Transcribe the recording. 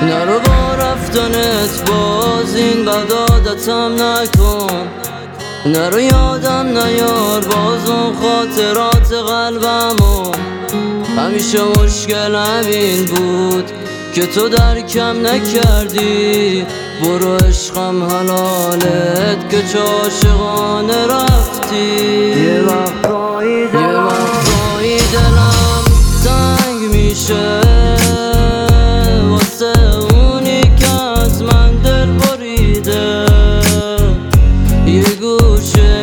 نرو با رفتنت باز این بد عادتم نکن، نرو یادم نیار باز اون خاطرات قلبمو. همیشه مشکل همین بود که تو درکم نکردی، برو عشقم حلالت که چه عاشقانه رفتی. یه وقتایی دلم تنگ میشه واسه اونی که از من دل بریده، یه گوشه